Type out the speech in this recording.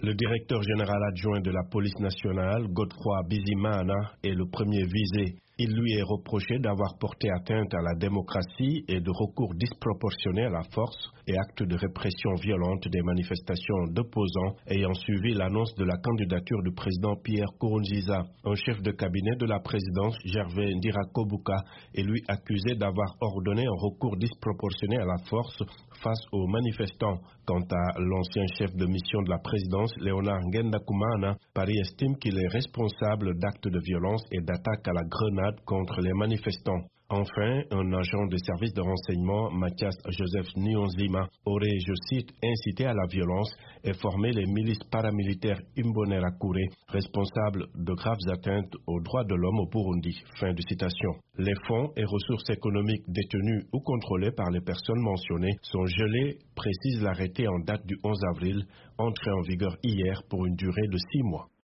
Le directeur général adjoint de la police nationale, Godefroy Bizimana, est le premier visé. Il lui est reproché d'avoir porté atteinte à la démocratie et de recours disproportionné à la force et actes de répression violente des manifestations d'opposants ayant suivi l'annonce de la candidature du président Pierre Nkurunziza. Un chef de cabinet de la présidence, Gervais Ndirakobuka, est lui accusé d'avoir ordonné un recours disproportionné à la force face aux manifestants. Quant à l'ancien chef de mission de la présidence, Léonard Ngendakumana, Paris estime qu'il est responsable d'actes de violence et d'attaques à la grenade contre les manifestants. Enfin, un agent de service de renseignement, Mathias Joseph Nyonzima, aurait, je cite, incité à la violence et formé les milices paramilitaires Imbonerakure, responsables de graves atteintes aux droits de l'homme au Burundi. Fin de citation. Les fonds et ressources économiques détenus ou contrôlés par les personnes mentionnées sont gelés, précise l'arrêté en date du 11 avril, entré en vigueur hier pour une durée de 6 mois.